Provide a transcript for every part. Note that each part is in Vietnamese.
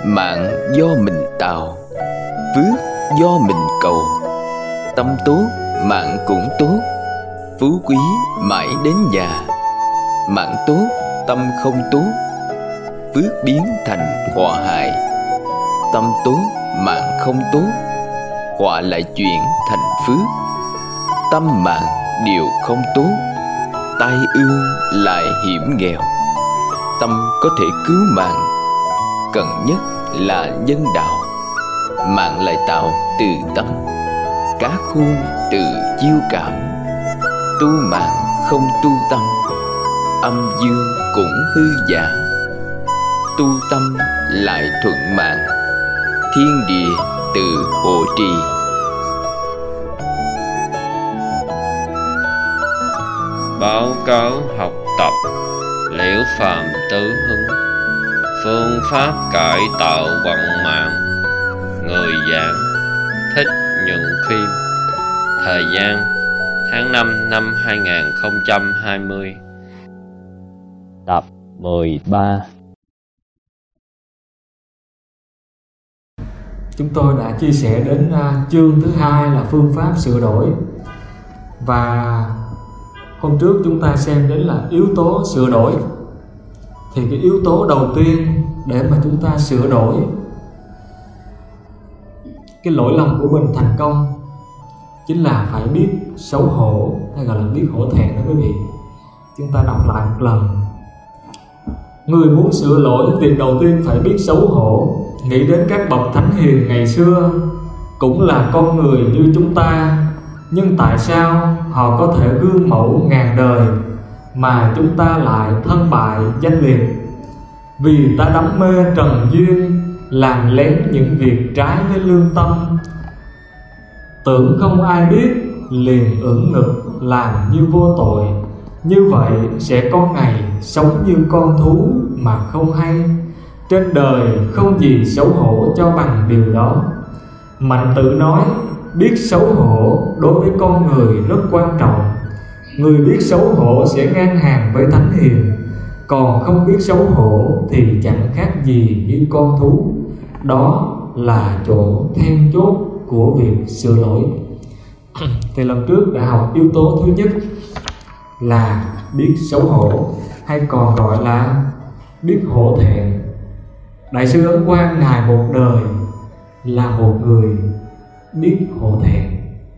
mạng do mình tạo, phước do mình cầu. Tâm tốt, mạng cũng tốt, phú quý mãi đến già. Mạng tốt, tâm không tốt, phước biến thành họa hại. Tâm tốt, mạng không tốt, họa lại chuyển thành phước. Tâm mạng đều không tốt, tai ương lại hiểm nghèo. Tâm có thể cứu mạng, cần nhất là nhân đạo. Mạng lại tạo từ tâm, cá khôn từ chiêu cảm. Tu mạng không tu tâm, âm dương cũng hư giả. Tu tâm lại thuận mạng, thiên địa tự hộ trì. Báo cáo học tập Liễu Phàm Tứ Hứng, phương pháp cải tạo vận mạng. Người giảng Thích Nhuận Khiêm. Thời gian tháng 5 năm 2020. Tập 13. Chúng tôi đã chia sẻ đến chương thứ 2 là phương pháp sửa đổi. Và hôm trước chúng ta xem đến là yếu tố sửa đổi. Thì cái yếu tố đầu tiên để mà chúng ta sửa đổi cái lỗi lầm của mình thành công chính là phải biết xấu hổ, hay gọi là biết hổ thẹn đó quý vị. Chúng ta đọc lại một lần. Người muốn sửa lỗi, việc đầu tiên phải biết xấu hổ. Nghĩ đến các bậc thánh hiền ngày xưa, cũng là con người như chúng ta, nhưng tại sao họ có thể gương mẫu ngàn đời mà chúng ta lại thân bại danh liệt? Vì ta đắm mê trần duyên, làm lén những việc trái với lương tâm. Tưởng không ai biết, liền ưỡn ngực làm như vô tội. Như vậy sẽ có ngày sống như con thú mà không hay. Trên đời không gì xấu hổ cho bằng điều đó. Mạnh Tử nói, biết xấu hổ đối với con người rất quan trọng. Người biết xấu hổ sẽ ngang hàng với thánh hiền, còn không biết xấu hổ thì chẳng khác gì như con thú. Đó là chỗ then chốt của việc sửa lỗi. Thì lần trước đã học yếu tố thứ nhất là biết xấu hổ, hay còn gọi là biết hổ thẹn. Đại sư Ấn Quang Ngài một đời là một người biết hổ thẹn.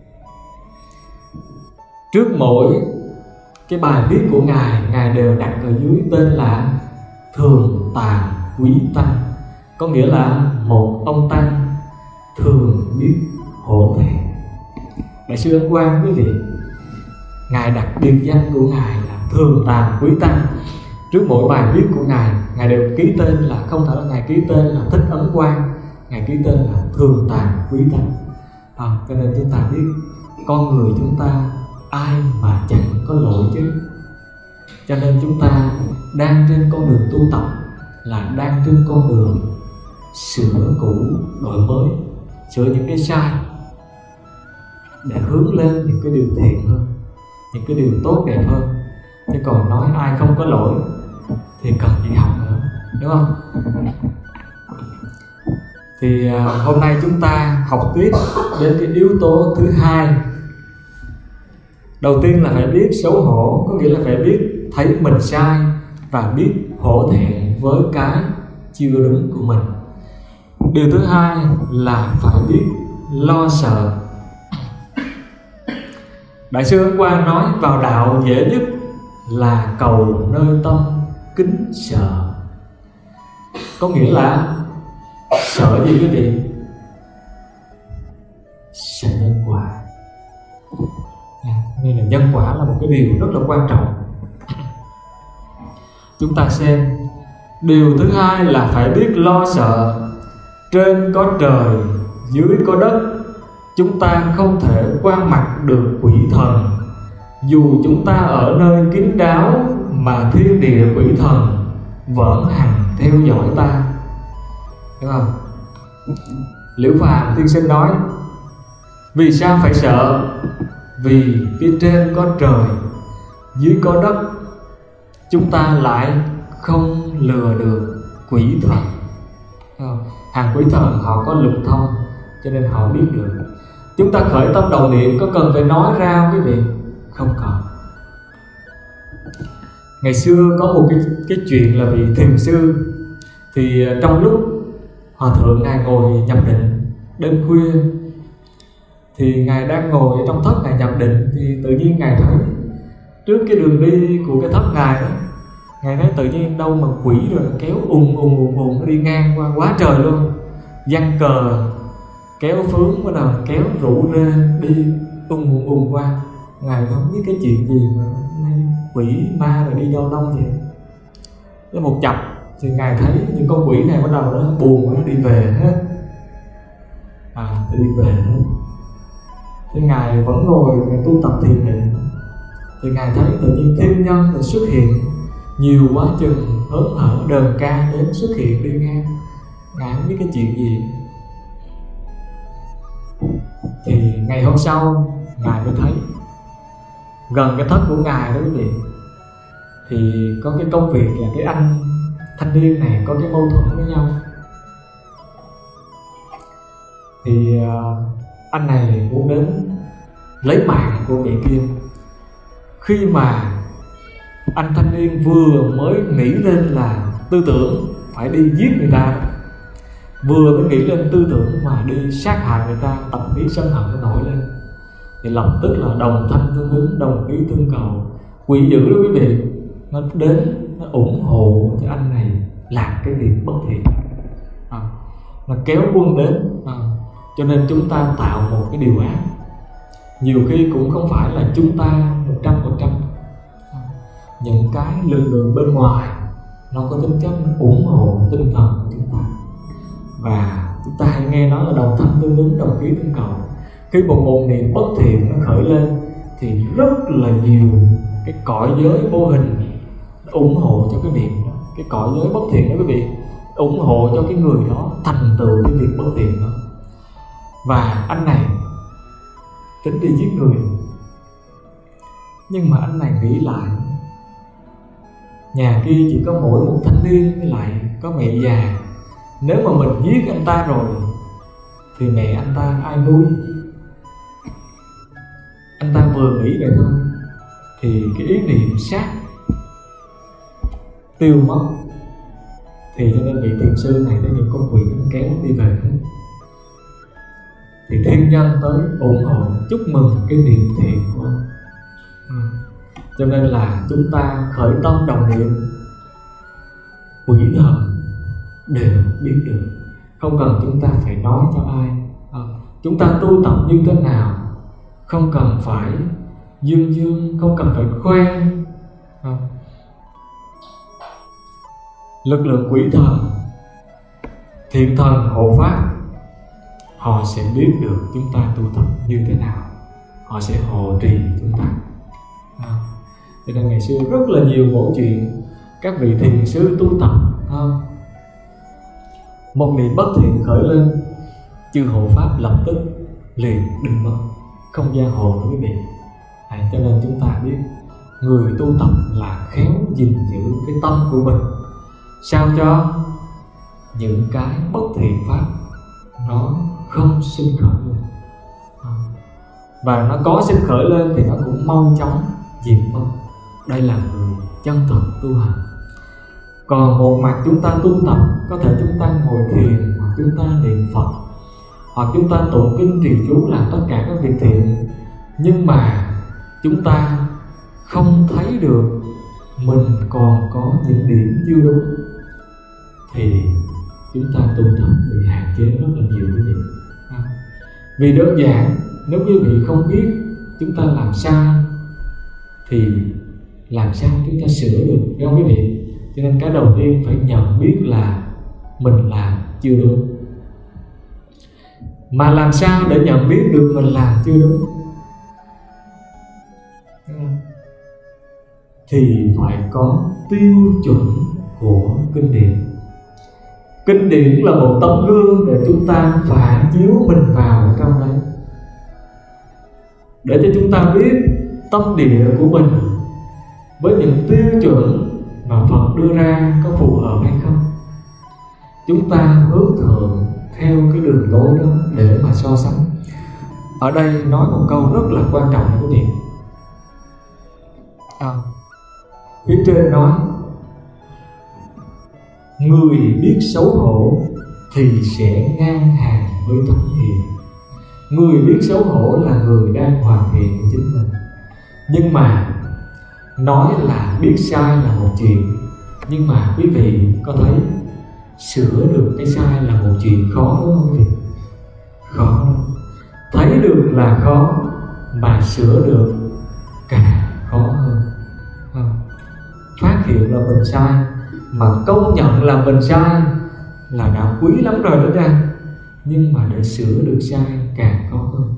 Trước mỗi cái bài viết của Ngài đều đặt ở dưới tên là Thường Tàm Quý Tăng, có nghĩa là một ông tăng thường biết hổ thẹn. Đại sư Ấn Quang quý vị, Ngài đặt biệt danh của Ngài là Thường Tàm Quý Tăng. Trước mỗi bài viết của Ngài đều ký tên là, không phải là Ngài ký tên là Thích Ấn Quang, Ngài ký tên là Thường Tàm Quý Tăng. Cho nên chúng ta biết con người chúng ta ai mà chẳng có lỗi chứ. Cho nên chúng ta đang trên con đường tu tập, là đang trên con đường sửa cũ đổi mới, sửa những cái sai để hướng lên những cái điều thiện hơn, những cái điều tốt đẹp hơn. Chứ còn nói ai không có lỗi thì cần gì học nữa, đúng không? Thì hôm nay chúng ta học tiếp đến cái yếu tố thứ hai. Đầu tiên là phải biết xấu hổ, có nghĩa là phải biết thấy mình sai và biết hổ thẹn với cái chưa đúng của mình. Điều thứ hai là phải biết lo sợ. Đại sư Ấn Quang nói vào đạo dễ nhất là cầu nơi tâm kính sợ. Có nghĩa là sợ gì quý vị? Sợ nhân quả. Nên là nhân quả là một cái điều rất là quan trọng. Chúng ta xem. Điều thứ hai là phải biết lo sợ. Trên có trời, dưới có đất. Chúng ta không thể qua mặt được quỷ thần. Dù chúng ta ở nơi kín đáo, mà thiên địa quỷ thần vẫn hằng theo dõi ta, đúng không? Liễu Phàm tiên sinh nói, vì sao phải sợ? Vì phía trên có trời, dưới có đất. Chúng ta lại không lừa được quỷ thần. hàng quý thần họ có lực thông cho nên họ biết được. Chúng ta khởi tâm đồng niệm có cần phải nói ra không quý vị? Không cần. Ngày xưa có một cái chuyện là vị thiền sư, thì trong lúc hòa thượng ngài ngồi nhập định đêm khuya, thì ngài đang ngồi trong thất ngài nhập định, thì tự nhiên ngài thấy trước cái đường đi của cái thất ngài đó, ngài thấy tự nhiên đâu mà quỷ rồi nó kéo ùng nó đi ngang qua quá trời luôn, giăng cờ kéo phướng, bắt đầu kéo rủ rê đi ùng qua. Ngài không biết cái chuyện gì mà quỷ ma rồi đi đâu đông vậy. Tới một chập thì ngài thấy những con quỷ này bắt đầu nó buồn, nó đi về hết, đi về hết. Thì ngài vẫn ngồi ngài tu tập thiền định, thì ngài thấy tự nhiên thiên nhân rồi xuất hiện nhiều quá chừng, hớn hở đờn ca đến xuất hiện đi ngang. Ngài không biết cái chuyện gì. Thì ngày hôm sau ngài mới thấy gần cái thất của ngài đó quý vị, thì có cái công việc là cái anh thanh niên này có cái mâu thuẫn với nhau. Thì anh này muốn đến lấy mạng của vị kia. Khi mà anh thanh niên vừa mới nghĩ lên là tư tưởng phải đi giết người ta, vừa mới nghĩ lên tư tưởng mà đi sát hại người ta, tập khí sân hận nó nổi lên, thì lập tức là đồng thanh tương ứng, đồng khí tương cầu. Quỷ dữ đó quý vị, nó đến nó ủng hộ cho anh này làm cái việc bất thiện, nó kéo quân đến. Cho nên chúng ta tạo một cái điều ác, nhiều khi cũng không phải là chúng ta 100%. Những cái lực lượng bên ngoài nó có tính chất ủng hộ tinh thần của chúng ta. Và chúng ta hay nghe nói là đồng thanh tương ứng, đồng khí tương cầu. Khi một niệm bất thiện nó khởi lên thì rất là nhiều cái cõi giới vô hình ủng hộ cho cái niệm đó. Cái cõi giới bất thiện đó quý vị, ủng hộ cho cái người đó thành tựu cái việc bất thiện đó. Và anh này tính đi giết người, nhưng mà anh này nghĩ lại, nhà kia chỉ có mỗi một thanh niên với lại có mẹ già, nếu mà mình giết anh ta rồi thì mẹ anh ta ai nuôi? Anh ta vừa nghĩ vậy thôi thì cái ý niệm sát tiêu mất. Thì cho nên vị thiền sư này thấy những con quỷ kéo đi về hết, thì thiên nhân tới ủng hộ chúc mừng cái niệm thiện của anh. Cho nên là chúng ta khởi tâm đồng niệm, quỷ thần đều biết được, không cần chúng ta phải nói cho ai. Chúng ta tu tập như thế nào không cần phải dương, không cần phải khoe. Lực lượng quỷ thần, thiện thần hộ pháp, họ sẽ biết được chúng ta tu tập như thế nào, họ sẽ hộ trì chúng ta. Cho nên ngày xưa rất là nhiều mẫu chuyện các vị thiền sư tu tập, một niệm bất thiện khởi lên, chư hộ pháp lập tức liền đừng mất, không gian hộ quý vị. Cho nên chúng ta biết người tu tập là khéo gìn giữ cái tâm của mình, sao cho những cái bất thiện pháp nó không sinh khởi lên, và nó có sinh khởi lên thì nó cũng mau chóng diệt mất. Đây là người chân thật tu hành. Còn một mặt chúng ta tu tập, có thể chúng ta ngồi thiền, hoặc chúng ta niệm Phật, hoặc chúng ta tụng kinh trì chú, làm tất cả các việc thiện, nhưng mà chúng ta không thấy được mình còn có những điểm chưa đúng, thì chúng ta tu tập bị hạn chế rất là nhiều quý vị. Vì đơn giản, nếu quý vị không biết chúng ta làm sai thì làm sao chúng ta sửa được, phải không quý vị? Cho nên cái đầu tiên phải nhận biết là mình làm chưa đúng. Mà làm sao để nhận biết được mình làm chưa đúng? Thì phải có tiêu chuẩn của kinh điển. Kinh điển là một tấm gương để chúng ta phản chiếu mình vào trong đấy, để cho chúng ta biết tâm địa của mình với những tiêu chuẩn mà Phật đưa ra có phù hợp hay không. chúng ta hướng thượng theo cái đường lối đó để mà so sánh. Ở đây nói một câu rất là quan trọng quý vị. Phía trên nói người biết xấu hổ thì sẽ ngang hàng với thánh hiền. Người biết xấu hổ là người đang hoàn thiện của chính mình. Nhưng mà nói là biết sai là một chuyện, nhưng mà quý vị có thấy sửa được cái sai là một chuyện khó đúng không quý vị? Khó lắm. Thấy được là khó, mà sửa được càng khó hơn. Phát hiện là mình sai, mà công nhận là mình sai là đã quý lắm rồi đó ra. Nhưng mà để sửa được sai càng khó hơn.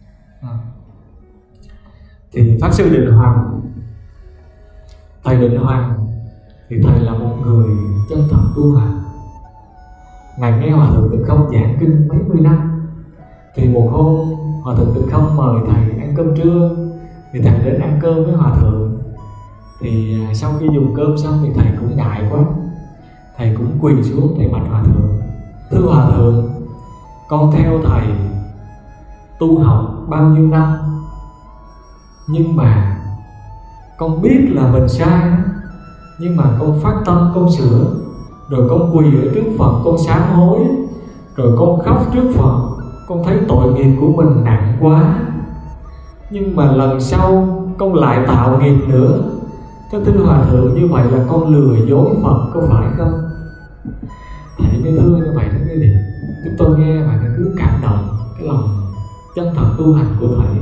Thì Pháp Sư Định Hoàng, Thầy Định Hoàng thì Thầy là một người chân thật tu hành. Ngài nghe Hòa Thượng Tịnh Không giảng kinh mấy mươi năm. Thì một hôm Hòa Thượng Tịnh Không mời Thầy ăn cơm trưa, thì Thầy đến ăn cơm với Hòa Thượng. Thì sau khi dùng cơm xong thì Thầy cũng ngại quá, Thầy cũng quỳ xuống Thầy bạch Hòa Thượng: thưa Hòa Thượng, con theo Thầy tu học bao nhiêu năm, nhưng mà con biết là mình sai, nhưng mà con phát tâm con sửa. Rồi con quỳ ở trước Phật con sám hối, rồi con khóc trước Phật, con thấy tội nghiệp của mình nặng quá, nhưng mà lần sau con lại tạo nghiệp nữa. Thế thưa Hòa Thượng, như vậy là con lừa dối Phật có phải không? Thầy mới thưa như vậy đó quý vị. Chúng tôi nghe và cứ cảm động cái lòng chân thật tu hành của Thầy.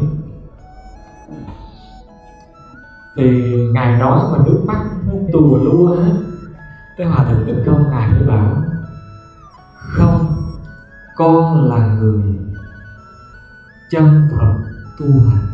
Thì Ngài nói mà nước mắt nó tùa lua hết. Cái Hòa Thượng Tịnh Không Ngài mới bảo: không, con là người chân thật tu hành.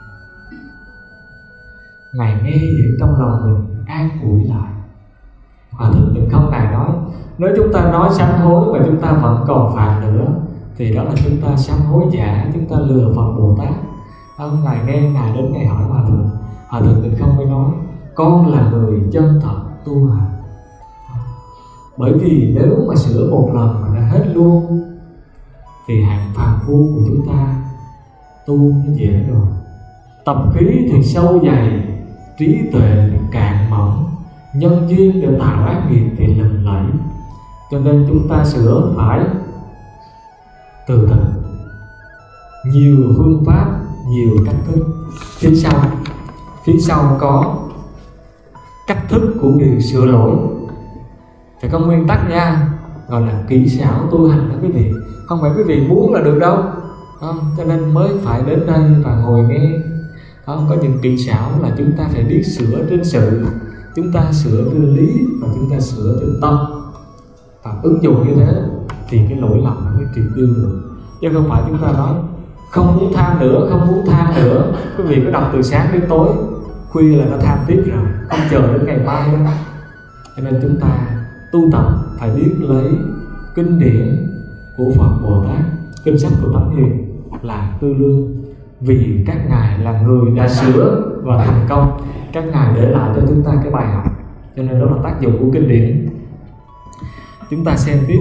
Ngài nghe vậy trong lòng mình an ủi lại. Hòa Thượng Tịnh Không Ngài nói: nếu chúng ta nói sám hối mà chúng ta vẫn còn phạm nữa thì đó là chúng ta sám hối giả, chúng ta lừa Phật Bồ Tát. Ngài nghe, Ngài đến Ngài hỏi Hòa Thượng. Hòa Thượng Tịnh Không mới nói: con là người chân thật tu hành. Bởi vì nếu mà sửa một lần mà đã hết luôn thì hạng phàm phu của chúng ta tu nó dễ rồi. Tập khí thì sâu dày, trí tuệ thì cạn mỏng, nhân duyên để tạo ác nghiệp thì lừng lẫy. Cho nên chúng ta sửa phải từ từ, nhiều phương pháp, nhiều cách thức. Phía sau có cách thức của người sửa lỗi. Phải có nguyên tắc nha, gọi là kỹ xảo tu hành đó quý vị. Không phải quý vị muốn là được đâu. Cho nên mới phải đến đây và ngồi nghe. Có những kỹ xảo là chúng ta phải biết sửa trên sự, chúng ta sửa trên lý, và chúng ta sửa trên tâm. Và ứng dụng như thế thì cái lỗi lầm nó mới triệt tiêu được. Chứ không phải chúng ta nói không muốn tham nữa, không muốn tham nữa. Quý vị có đọc từ sáng đến tối, khuya là nó tham tiếp rồi, không chờ đến ngày mai đâu. Cho nên chúng ta tu tập phải biết lấy kinh điển của Phật Bồ Tát, kinh sách của Thánh Hiền là tư lương. Vì các ngài là người đã sửa và thành công, các ngài để lại cho chúng ta cái bài học. Cho nên đó là tác dụng của kinh điển. Chúng ta xem tiếp.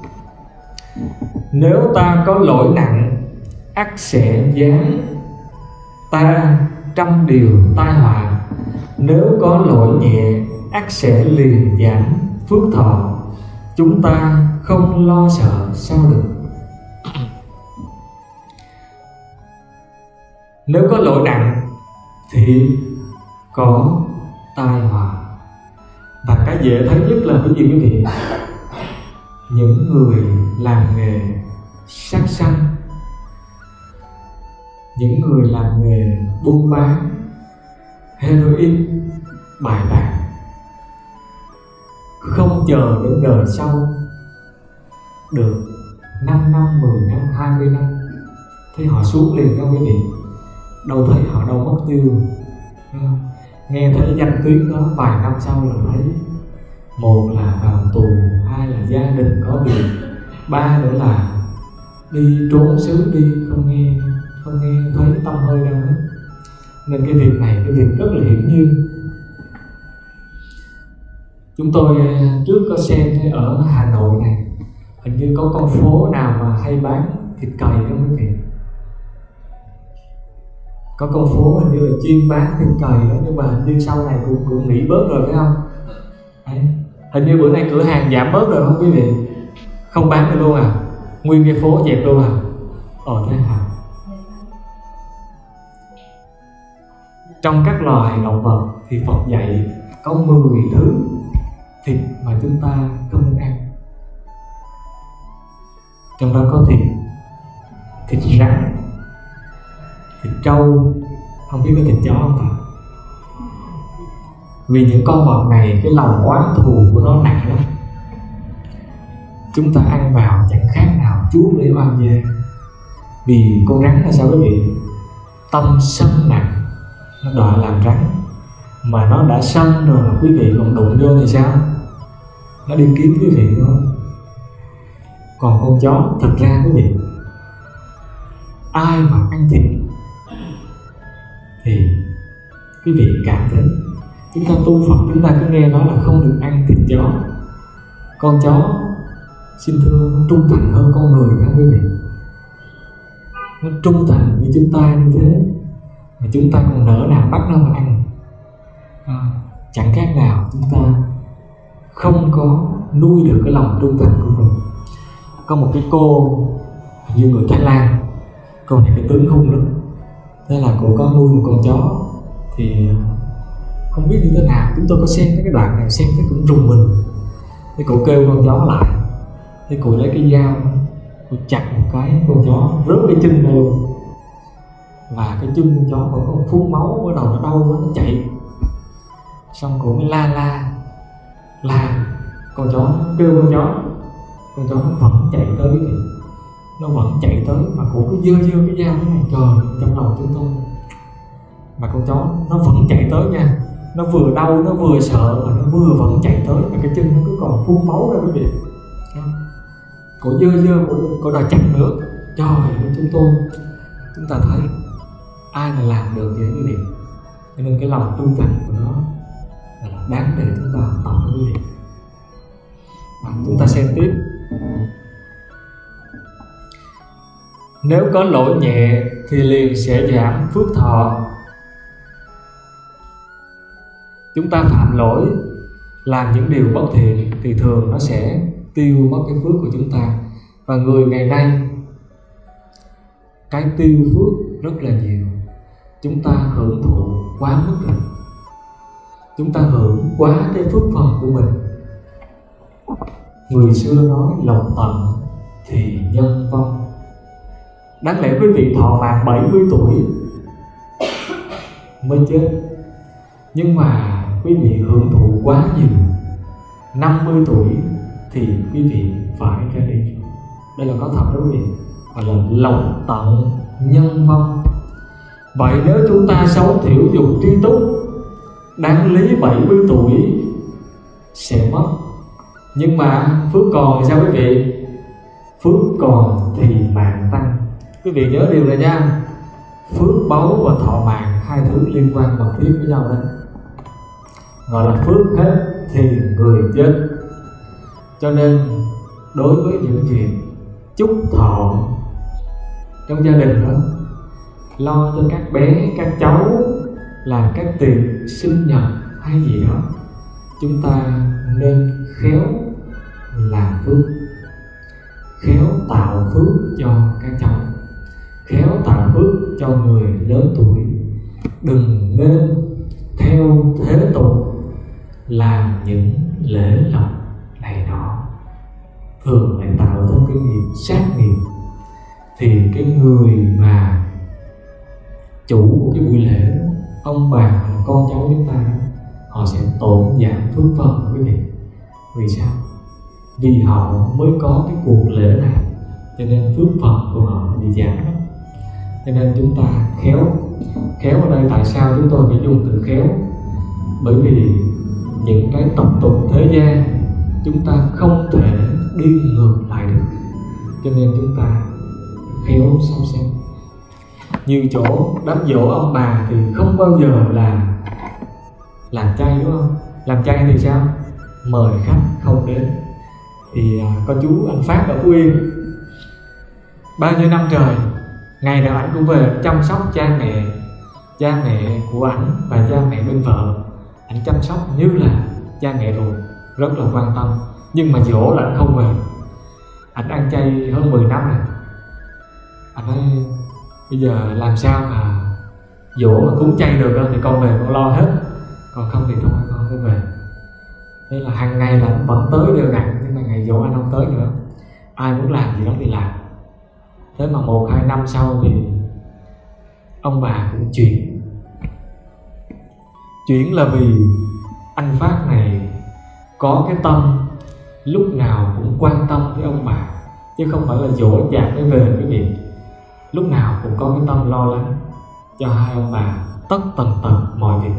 Nếu ta có lỗi nặng, ắt sẽ giáng ta trăm điều tai họa. Nếu có lỗi nhẹ, ắt sẽ liền giảm phước thọ. Chúng ta không lo sợ sao được. Nếu có lỗi nặng thì có tai họa. Và cái dễ thấy nhất là cái gì quý vị? Những người làm nghề sát sanh, những người làm nghề buôn bán heroin, bài bạc, không chờ đến đời sau được 5 năm, 10 năm, 20 năm thì họ xuống liền đâu quý vị. Đâu thấy họ đâu mất tiêu. Nghe thấy danh tiếng đó vài năm sau là thấy một là vào tù, hai là gia đình có việc, ba nữa là đi trốn xứ đi, không nghe thấy tâm hơi đâu hết. Nên cái việc này cái việc rất là hiển nhiên. Chúng tôi trước có xem ở Hà Nội này, Hình như có con phố nào mà hay bán thịt cầy không quý vị? Có con phố hình như là chuyên bán thịt cầy đó, nhưng mà hình như sau này cũng nghỉ bớt rồi phải không? Đấy. Hình như bữa nay cửa hàng giảm bớt rồi không quý vị? Không bán được luôn à? Nguyên cái phố dẹp luôn à? Thế hả? Trong các loài động vật thì Phật dạy có 10 thứ thịt mà chúng ta không nên ăn. Trong đó có thịt rắn, thịt trâu, không biết có thịt chó không ta? Vì những con vật này cái lòng oán thù của nó nặng lắm. Chúng ta ăn vào chẳng khác nào chuốc lấy oan gia. Vì con rắn là sao quý vị? Tâm sân nặng, nó đòi làm rắn. Mà nó đã sân rồi mà quý vị còn đụng vô thì sao? Nó đi kiếm quý vị thôi. Còn con chó, thật ra quý vị, ai mà ăn thịt thì quý vị cảm thấy chúng ta tu Phật, chúng ta cứ nghe nói là không được ăn thịt chó. Con chó xin thưa nó trung thành hơn con người không quý vị? Nó trung thành với chúng ta như thế mà chúng ta còn nỡ nào bắt nó mà ăn. Chẳng khác nào chúng ta không có nuôi được cái lòng trung thành của mình. Có một cái cô hình như người Thái Lan, cô này cái tướng hung lắm. Thế là cô có nuôi một con chó, thì không biết như thế nào, chúng tôi có xem cái đoạn này xem thấy cũng rùng mình. Thế cô kêu con chó lại, thế cô lấy cái dao, cô chặt một cái con chó rớt cái chân này luôn. Và cái chân con chó vẫn còn phun máu, bắt đầu nó đau quá, nó chạy. Xong cô mới la con chó, kêu con chó nó vẫn chạy tới cái gì, nó vẫn chạy tới, mà cô cứ dơ cái dao thế này. Trời, trong lòng chúng tôi, mà con chó nó vẫn chạy tới nha, nó vừa đau, nó vừa sợ, mà nó vừa vẫn chạy tới, mà cái chân nó cứ còn phun máu ra quý vị. Cô dơ cô đòi chặt nữa. Trời, chúng ta thấy ai mà làm được vậy quý vị? Cho nên cái lòng trung thành của nó là đáng để chúng ta tập quý vị. Chúng ta xem tiếp. Nếu có lỗi nhẹ thì liền sẽ giảm phước thọ. Chúng ta phạm lỗi, làm những điều bất thiện thì thường nó sẽ tiêu mất cái phước của chúng ta. Và người ngày nay cái tiêu phước rất là nhiều. Chúng ta hưởng thụ quá mức rồi, chúng ta hưởng quá cái phước phần của mình. Người xưa nói lòng tận thì nhân vong. Đáng lẽ quý vị thọ mạng 70 tuổi mới chết, nhưng mà quý vị hưởng thụ quá nhiều. 50 tuổi thì quý vị phải ra đi. Đây là có thật đó quý vị, gọi là lòng tận nhân vong. Vậy nếu chúng ta sống thiểu dục tri túc, đáng lý 70 tuổi sẽ mất, nhưng mà phước còn thì sao quý vị? Phước còn thì mạng tăng. Quý vị nhớ điều này nha, phước báu và thọ mạng hai thứ liên quan mật thiết với nhau đấy. Gọi là phước hết thì người chết. Cho nên đối với những việc chúc thọ trong gia đình đó, lo cho các bé, các cháu, làm các tiệc sinh nhật hay gì đó, chúng ta nên khéo làm phước, khéo tạo phước cho các cháu, khéo tạo phước cho người lớn tuổi. Đừng nên theo thế tục làm những lễ lộc này nọ, thường lại tạo ra cái nghiệp sát nghiệp. Thì cái người mà chủ của cái buổi lễ, ông bà, con cháu chúng ta, họ sẽ tổn giảm phước phần quý vị. Vì sao? Vì họ mới có cái cuộc lễ này, cho nên phước phần của họ bị giảm đó. Cho nên chúng ta khéo ở đây, tại sao chúng tôi phải dùng từ khéo? Bởi vì những cái tập tục thế gian chúng ta không thể đi ngược lại được, cho nên chúng ta khéo sâu xem. Nhiều chỗ đám giỗ ông bà thì không bao giờ là làm chay, đúng không? Làm chay thì sao? Mời khách không đến. Thì có chú anh Phát ở Phú Yên, bao nhiêu năm trời ngày nào ảnh cũng về chăm sóc cha mẹ của ảnh và cha mẹ bên vợ. Ảnh chăm sóc như là cha mẹ ruột, rất là quan tâm. Nhưng mà dỗ là ảnh không về. Ảnh ăn chay hơn 10 năm rồi. Anh nói bây giờ làm sao mà dỗ mà cúng chay được thì con về con lo hết, còn không thì thôi con không về. Thế là hàng ngày là anh vẫn tới đều đặn, nhưng mà ngày dỗ anh không tới nữa. Ai muốn làm gì đó thì làm. Thế mà 1-2 năm sau thì ông bà cũng chuyển là vì anh Phát này có cái tâm lúc nào cũng quan tâm với ông bà, chứ không phải là dỗ dạt mới về quý vị. Lúc nào cũng có cái tâm lo lắng cho hai ông bà tất tần tật mọi việc.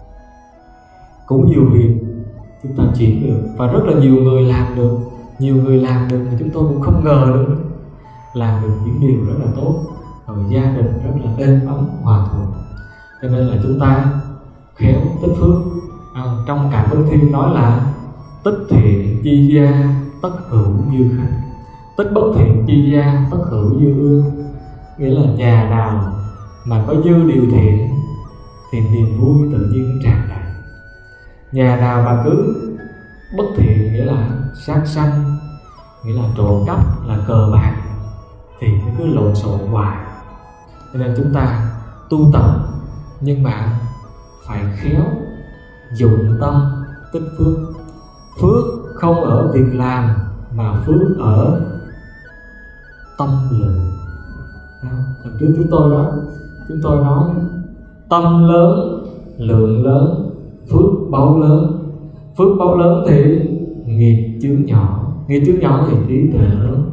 Cũng nhiều việc chúng ta chuyển được, và rất là nhiều người làm được. Nhiều người làm được mà chúng tôi cũng không ngờ được, làm được những điều rất là tốt, rồi gia đình rất là êm ấm hòa thuận. Cho nên là chúng ta khéo tích phước. Trong Cảm Ứng Thiên nói là tích thiện chi gia tất hữu dư khánh, tích bất thiện chi gia tất hữu dư ương. Nghĩa là nhà nào mà có dư điều thiện thì niềm vui tự nhiên tràn đầy. Nhà nào mà cứ bất thiện, nghĩa là sát sanh, nghĩa là trộm cắp, là cờ bạc, thì nó cứ lộn xộn hoài. Cho nên chúng ta tu tập nhưng mà phải khéo dụng tâm tích phước. Phước không ở việc làm mà phước ở tâm lượng. Lần trước chúng tôi nói tâm lớn, lượng lớn, phước báu lớn. Phước báu lớn thì nghiệp chướng nhỏ, nghiệp chướng nhỏ thì trí tuệ lớn.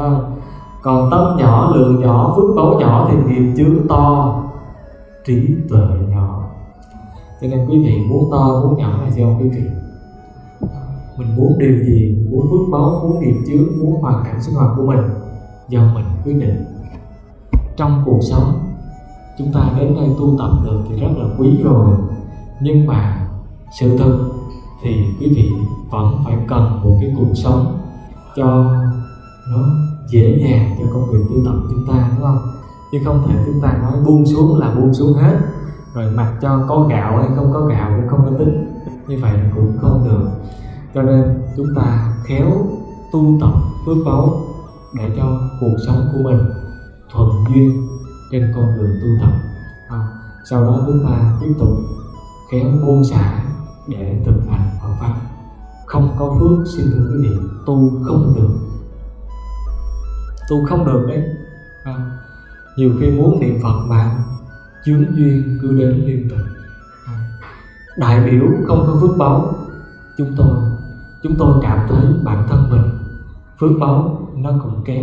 Còn tâm nhỏ, lượng nhỏ, phước báu nhỏ thì nghiệp chướng to, trí tuệ nhỏ. Cho nên quý vị muốn to muốn nhỏ là do quý vị. Mình muốn điều gì, muốn phước báu, muốn nghiệp chướng, muốn hoàn cảnh sinh hoạt của mình, do mình quyết định. Trong cuộc sống chúng ta đến đây tu tập được thì rất là quý rồi, nhưng mà sự thực thì quý vị vẫn phải cần một cái cuộc sống cho nó dễ dàng cho công việc tu tập chúng ta, đúng không? Chứ không thể chúng ta nói buông xuống là buông xuống hết, rồi mặc cho có gạo hay không có gạo cũng không có tính. Như vậy cũng không được. Cho nên chúng ta khéo tu tập phước báu để cho cuộc sống của mình thuận duyên trên con đường tu tập. Sau đó chúng ta tiếp tục khéo buông xả để thực hành Phật pháp. Không có phước, xin thưa quý vị, tu không được. Tu không được đấy. Nhiều khi muốn niệm Phật mà chướng duyên cứ đến liên tục. Đại biểu không có phước báu, chúng tôi cảm thấy bản thân mình phước báu nó cũng kém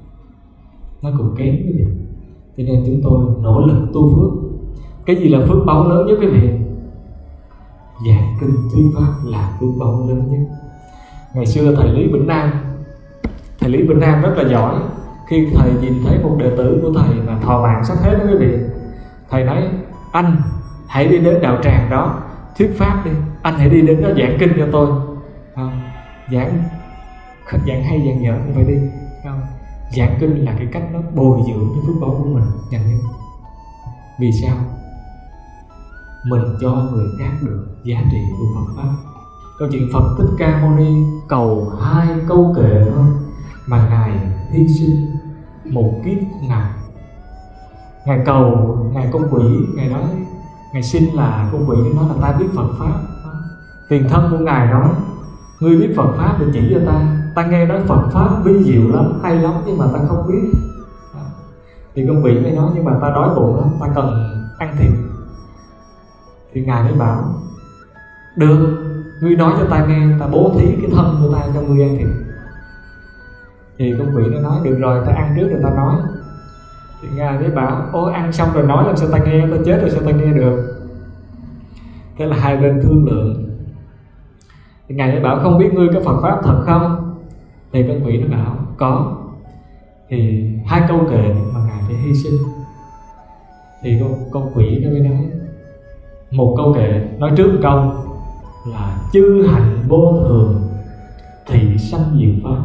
quý vị. Cho nên chúng tôi nỗ lực tu phước. Cái gì là phước báu lớn nhất quý vị? Giảng kinh thuyết pháp là phước báu lớn nhất. Ngày xưa thầy Lý Bỉnh Nam rất là giỏi. Khi thầy nhìn thấy một đệ tử của thầy mà thọ mạng sắp hết đó quý vị, thầy nói: anh hãy đi đến đạo tràng đó thuyết pháp đi, anh hãy đi đến đó giảng kinh cho tôi. Giảng hay giảng dở cũng phải đi. Giảng kinh là cái cách nó bồi dưỡng cái phước báu của mình nhanh nhất. Vì sao? Mình cho người khác được giá trị của Phật pháp. Câu chuyện Phật Thích Ca Mâu Ni cầu 2 câu kệ thôi mà Ngài hy sinh một kiếp ngài. Ngài cầu, Ngài con quỷ, Ngài nói, Ngài xin là con quỷ nói là ta biết Phật pháp. Tiền thân của Ngài nói: ngươi biết Phật pháp thì chỉ cho ta nghe nói Phật pháp vi diệu lắm, hay lắm, nhưng mà ta không biết. Thì con quỷ mới nói: nhưng mà ta đói bụng lắm, ta cần ăn thịt. Thì Ngài mới bảo: được, ngươi nói cho ta nghe, ta bố thí cái thân của ta cho ngươi ăn thịt. Thì con quỷ nó nói: được rồi, ta ăn trước rồi ta nói. Thì Ngài mới bảo: ôi, ăn xong rồi nói làm sao ta nghe, ta chết rồi sao ta nghe được. Thế là hai bên thương lượng. Thì Ngài mới bảo: không biết ngươi có Phật pháp thật không? Thì con quỷ nó bảo: có. Thì 2 câu kệ mà Ngài phải hy sinh. Thì con quỷ nó mới nói một câu kệ, nói trước một câu là chư hạnh vô thường, thị sanh diệt pháp,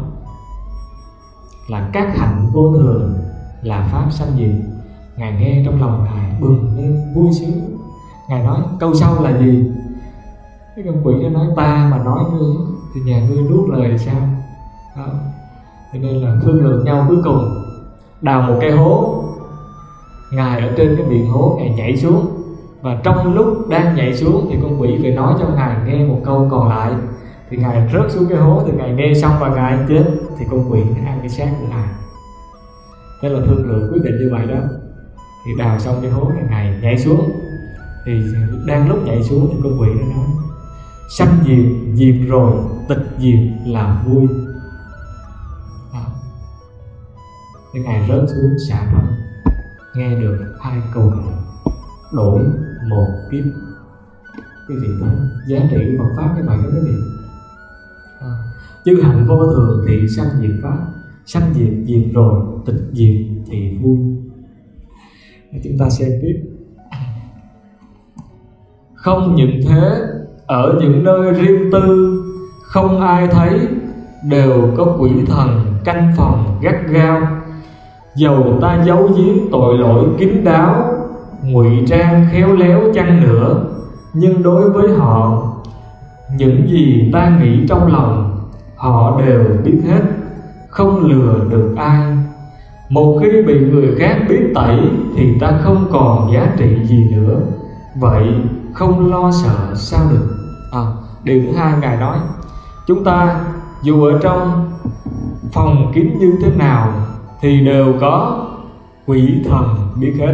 là các hạnh vô thường là pháp sanh diệt. Ngài nghe trong lòng Ngài bừng lên vui sướng. Ngài nói câu sau là gì? Cái con quỷ nó nói ta mà nói nữa thì nhà ngươi nuốt lời sao? Đó. Cho nên là thương lượng nhau, cuối cùng đào một cái hố. Ngài ở trên cái miệng hố, Ngài nhảy xuống. Và trong lúc đang nhảy xuống thì con quỷ phải nói cho Ngài nghe một câu còn lại. Thì Ngài rớt xuống cái hố, thì Ngài nghe xong và Ngài chết. Thì con quỷ nó ăn cái xác của Ngài. Thế là thương lượng quyết định như vậy đó. Thì đào xong cái hố, Ngài nhảy xuống. Thì đang lúc nhảy xuống thì con quỷ nó nói sanh diệt, diệt rồi, tịch diệt là vui. Thì Ngài rớt xuống xả thân, nghe được hai câu này, đổi một kiếp. Quý vị thấy giá trị của Phật pháp cái bài đó quý vị. Chư hạnh vô thường thị sanh diệt pháp, sanh diệt diệt rồi, tịch diệt thì vui. Chúng ta xem tiếp. Không những thế, ở những nơi riêng tư không ai thấy, đều có quỷ thần canh phòng gắt gao. Dầu ta giấu giếm tội lỗi kín đáo, ngụy trang khéo léo chăng nữa, nhưng đối với họ, những gì ta nghĩ trong lòng họ đều biết hết, không lừa được ai. Một khi bị người khác biết tẩy thì ta không còn giá trị gì nữa, vậy không lo sợ sao được. Điều thứ hai Ngài nói, chúng ta dù ở trong phòng kín như thế nào thì đều có quỷ thần biết hết.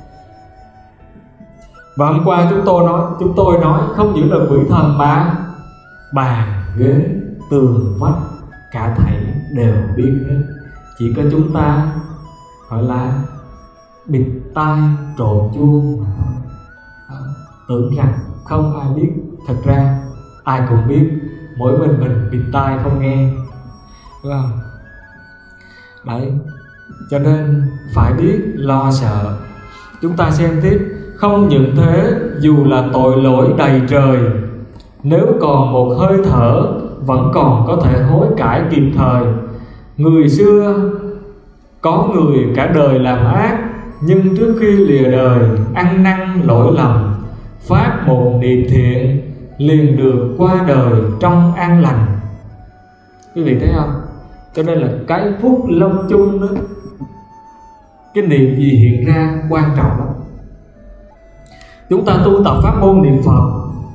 Và hôm qua chúng tôi nói không những là quỷ thần mà bàn ghế tường vách cả thảy đều biết hết. Chỉ có chúng ta gọi là bịt tai trộn chuông mà thôi. Tưởng rằng không ai biết, thật ra ai cũng biết, mỗi mình bịt tai không nghe, đúng không? Đấy, cho nên phải biết lo sợ. Chúng ta xem tiếp. Không những thế, dù là tội lỗi đầy trời, nếu còn một hơi thở vẫn còn có thể hối cải kịp thời. Người xưa có người cả đời làm ác, nhưng trước khi lìa đời ăn năn lỗi lầm, phát một niệm thiện liền được qua đời trong an lành. Quý vị thấy không? Cho nên là cái phút lâm chung đó, cái niệm gì hiện ra quan trọng lắm. Chúng ta tu tập pháp môn niệm Phật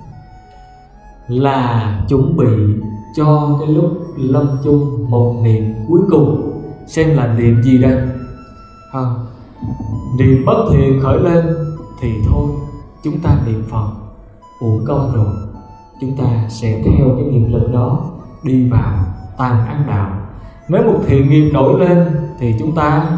là chuẩn bị cho cái lúc lâm chung một niệm cuối cùng. Xem là niệm gì đây? Niệm bất thiện khởi lên thì thôi, chúng ta niệm Phật uổng công rồi. Chúng ta sẽ theo cái nghiệp lực đó đi vào tam ác đạo. Nếu một thiện nghiệp nổi lên thì chúng ta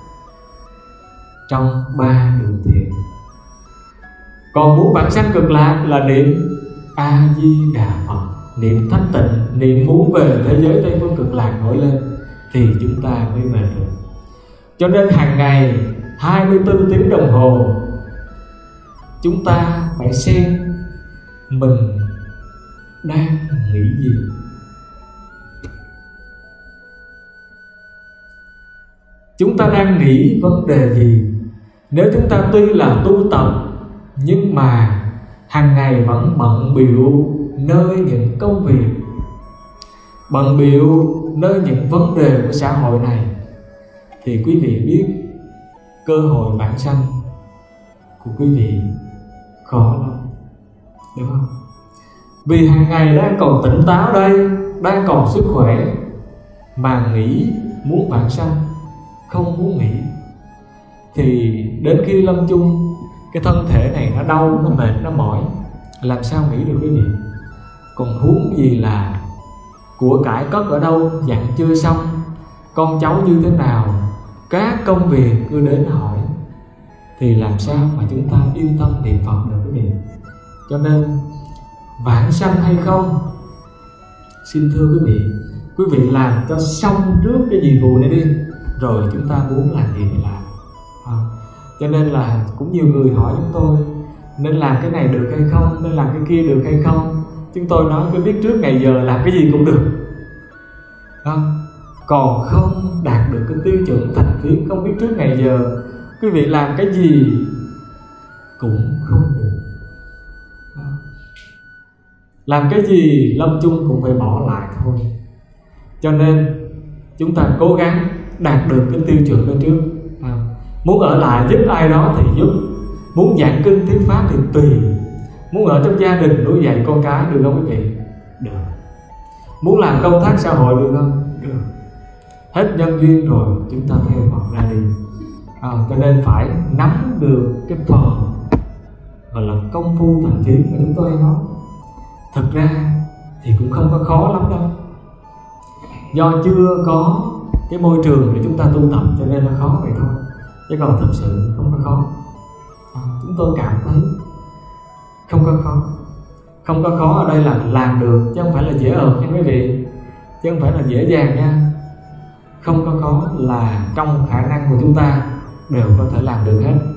trong ba đường thiện. Còn muốn vãng sanh cực lạc là niệm A Di Đà Phật, niệm thanh tịnh, niệm muốn về thế giới Tây Phương cực lạc nổi lên thì chúng ta mới về được. Cho nên hàng ngày 24 tiếng đồng hồ chúng ta phải xem mình đang nghĩ gì. Chúng ta đang nghĩ vấn đề gì? Nếu chúng ta tuy là tu tập nhưng mà hàng ngày vẫn bận bịu nơi những công việc, bận bịu nơi những vấn đề của xã hội này, thì quý vị biết cơ hội vãng sanh của quý vị khó lắm, đúng không? Vì hàng ngày đang còn tỉnh táo đây, đang còn sức khỏe, mà nghĩ muốn vãng sanh, không muốn nghĩ, thì đến khi lâm chung cái thân thể này nó đau, nó mệt, nó mỏi, làm sao nghĩ được quý vị? Còn huống gì là của cải cất ở đâu dặn chưa xong, con cháu như thế nào, các công việc cứ đến hỏi, thì làm sao mà chúng ta yên tâm niệm Phật được quý vị? Cho nên vãng sanh hay không, xin thưa quý vị làm cho xong trước cái nhiệm vụ này đi, rồi chúng ta muốn làm gì thì làm. Cho nên là cũng nhiều người hỏi chúng tôi nên làm cái này được hay không, nên làm cái kia được hay không. Chúng tôi nói cứ biết trước ngày giờ làm cái gì cũng được. còn không đạt được cái tiêu chuẩn thành phiến, không biết trước ngày giờ, quý vị làm cái gì cũng không được. Làm cái gì lâm chung cũng phải bỏ lại thôi. Cho nên chúng ta cố gắng đạt được cái tiêu chuẩn đó trước. Muốn ở lại giúp ai đó thì giúp, muốn giảng kinh thuyết pháp thì tùy, muốn ở trong gia đình nuôi dạy con cái được không quý vị? Được. Muốn làm công tác xã hội được không? Được. Hết nhân duyên rồi chúng ta theo Phật ra đi. Cho nên phải nắm được cái phần gọi là công phu thành phiến mà chúng tôi hay nói. Thực ra thì cũng không có khó lắm đâu, do chưa có cái môi trường để chúng ta tu tập cho nên nó khó vậy thôi, chứ còn thực sự không có khó. Chúng tôi cảm thấy không có khó. Không có khó ở đây là làm được, chứ không phải là dễ ợt nha quý vị, chứ không phải là dễ dàng nha. Không có khó là trong khả năng của chúng ta đều có thể làm được hết.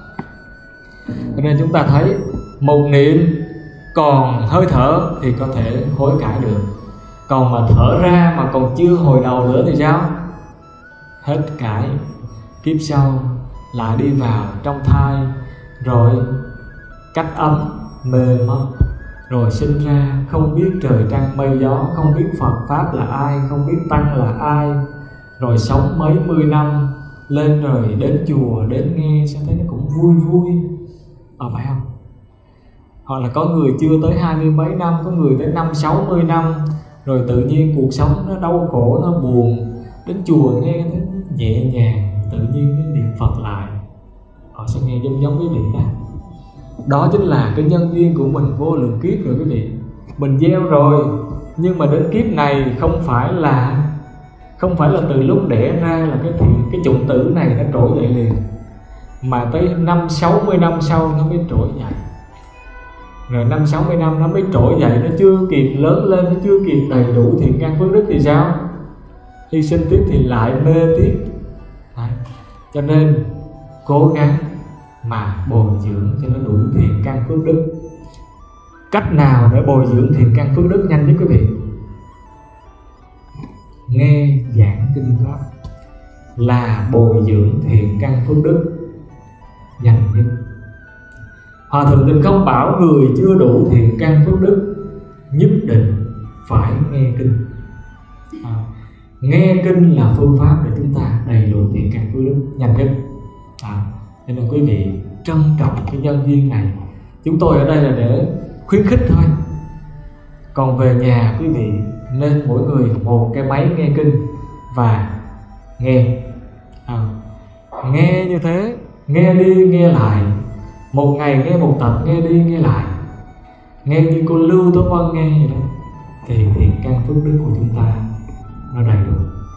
Cho nên chúng ta thấy một niệm còn hơi thở thì có thể hối cải được, còn mà thở ra mà còn chưa hồi đầu nữa thì sao? Hết cải. Kiếp sau lại đi vào trong thai, rồi cách ấm mê mất, rồi sinh ra không biết trời trăng mây gió, không biết Phật Pháp là ai, không biết Tăng là ai, rồi sống mấy mươi năm lên rồi đến chùa đến nghe sao thấy nó cũng vui vui, phải không? Hoặc là có người chưa tới 20 mấy năm, có người tới 50-60 năm, rồi tự nhiên cuộc sống nó đau khổ, nó buồn, đến chùa nghe thấy nhẹ nhàng, tự nhiên cái niệm Phật lại, họ sẽ nghe giống quý vị ta. Đó chính là cái nhân duyên của mình vô lượng kiếp rồi quý vị. Mình gieo rồi, nhưng mà đến kiếp này không phải là từ lúc đẻ ra là cái chủng tử này nó trỗi dậy liền, mà tới 50-60 năm sau nó mới trỗi dậy. Rồi 50-60 năm nó mới trỗi dậy, nó chưa kịp lớn lên, nó chưa kịp đầy đủ thiện căn phước đức thì sao? Hy sinh tiếp thì lại mê tiếp. Đấy. Cho nên cố gắng mà bồi dưỡng cho nó đủ thiện căn phước đức. Cách nào để bồi dưỡng thiện căn phước đức nhanh nhất quý vị? Nghe giảng kinh pháp là bồi dưỡng thiện căn phước đức nhanh nhất. Hòa Thượng Tịnh Không bảo người chưa đủ thiện căn phước đức nhất định phải nghe kinh. Nghe kinh là phương pháp để chúng ta đầy đủ thiện căn phước đức nhanh nhất. Nên là quý vị trân trọng cái nhân duyên này. Chúng tôi ở đây là để khuyến khích thôi. Còn về nhà quý vị nên mỗi người một cái máy nghe kinh và nghe. Nghe như thế, nghe đi nghe lại, một ngày nghe một tập, nghe đi nghe lại, nghe như cô Lưu Tố Vân nghe vậy đó, thì thiện căn phước đức của chúng ta nó đầy đủ.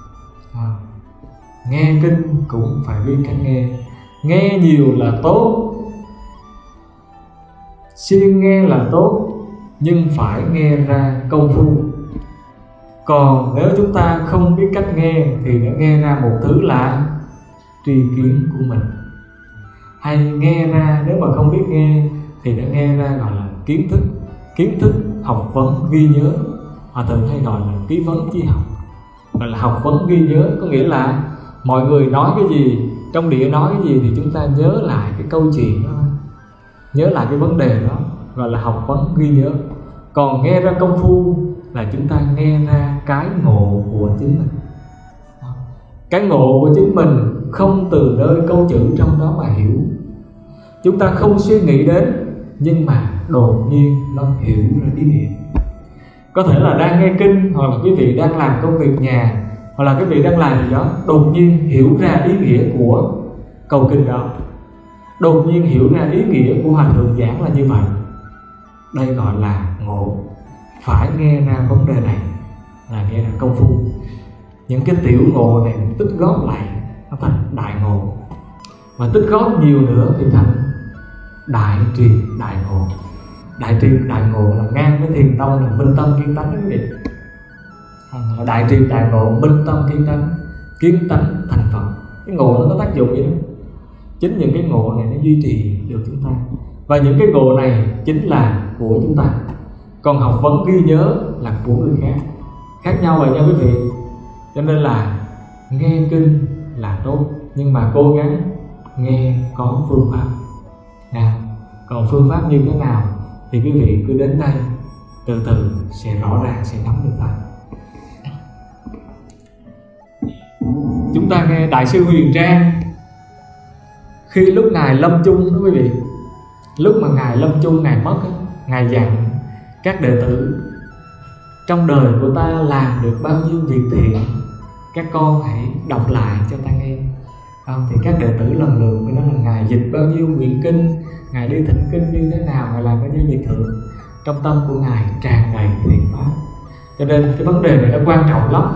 Nghe kinh cũng phải biết cách nghe. Nghe nhiều là tốt, siêng nghe là tốt, nhưng phải nghe ra công phu. Còn nếu chúng ta không biết cách nghe thì nó nghe ra một thứ là tri kiến của mình, hay nghe ra, nếu mà không biết nghe thì nó nghe ra gọi là kiến thức học vấn ghi nhớ. Hòa Thượng hay gọi là ký vấn chi học, gọi là học vấn ghi nhớ. Có nghĩa là mọi người nói cái gì, trong địa nói cái gì thì chúng ta nhớ lại cái câu chuyện đó, nhớ lại cái vấn đề đó, gọi là học vấn ghi nhớ. Còn nghe ra công phu là chúng ta nghe ra cái ngộ của chính mình. Cái ngộ của chính mình không từ nơi câu chữ trong đó mà hiểu. Chúng ta không suy nghĩ đến, nhưng mà đột nhiên nó hiểu ra ý nghĩa. Có thể là đang nghe kinh, hoặc là quý vị đang làm công việc nhà, hoặc là quý vị đang làm gì đó, đột nhiên hiểu ra ý nghĩa của câu kinh đó, đột nhiên hiểu ra ý nghĩa của Hòa Thượng giảng là như vậy. Đây gọi là ngộ. Phải nghe ra vấn đề này là nghe ra công phu. Những cái tiểu ngộ này tích góp lại nó thành đại ngộ, mà tích góp nhiều nữa thì thành đại triệt đại ngộ. Đại triệt đại ngộ là ngang với thiền tông là minh tâm kiến tánh đó quý vị. Đại triệt đại ngộ minh tâm kiến tánh thành Phật. Cái ngộ nó có tác dụng gì đó. Chính những cái ngộ này nó duy trì được chúng ta, và những cái ngộ này chính là của chúng ta. Còn học vấn ghi nhớ là của người khác. Khác nhau vậy nha quý vị. Cho nên là nghe kinh là tốt, nhưng mà cố gắng nghe có phương pháp. Còn phương pháp như thế nào thì quý vị cứ đến đây từ từ sẽ rõ ràng, sẽ nắm được thôi. Chúng ta nghe Đại sư Huyền Trang khi lúc Ngài lâm chung đó quý vị, lúc mà Ngài lâm chung, Ngài mất, Ngài dặn các đệ tử: trong đời của ta làm được bao nhiêu việc thiện, các con hãy đọc lại cho ta nghe. Thì các đệ tử lần lượt mới nói là Ngài dịch bao nhiêu quyển kinh, Ngài đi thỉnh kinh như thế nào, Ngài làm bao nhiêu việc thiện. Trong tâm của Ngài tràn đầy thiện pháp. Cho nên cái vấn đề này nó quan trọng lắm.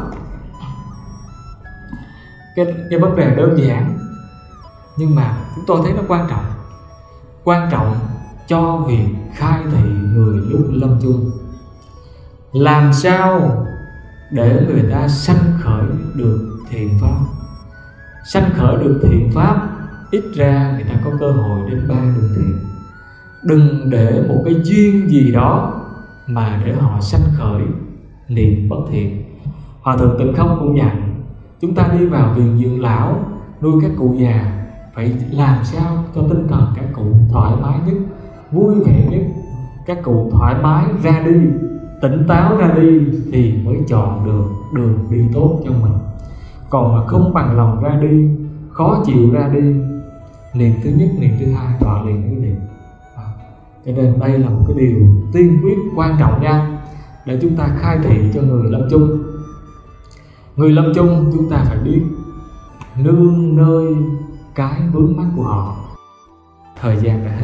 Cái vấn đề đơn giản, nhưng mà chúng tôi thấy nó quan trọng cho việc khai thị người lúc lâm chung. Làm sao để người ta sanh khởi được thiện pháp? Sanh khởi được thiện pháp, ít ra người ta có cơ hội đến ba đường thiện. Đừng để một cái duyên gì đó mà để họ sanh khởi niệm bất thiện. Hòa thượng Tịnh Không cũng dặn chúng ta đi vào viện dưỡng lão nuôi các cụ già, phải làm sao cho tinh thần các cụ thoải mái nhất, vui vẻ nhất. Các cụ thoải mái ra đi, tỉnh táo ra đi thì mới chọn được đường đi tốt cho mình. Còn mà không bằng lòng ra đi, khó chịu ra đi, niệm thứ nhất, niệm thứ hai đọa liền cái niệm. Cho nên đây là một cái điều tiên quyết quan trọng nha, để chúng ta khai thị cho người lâm chung. Người lâm chung chúng ta phải biết nương nơi cái vướng mắc của họ. Thời gian đã hết.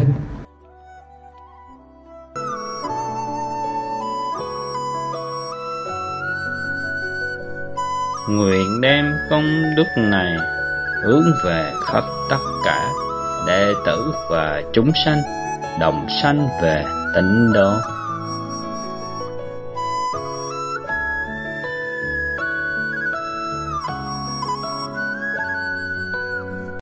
Nguyện đem công đức này hướng về khắp tất cả đệ tử và chúng sanh đồng sanh về tịnh độ.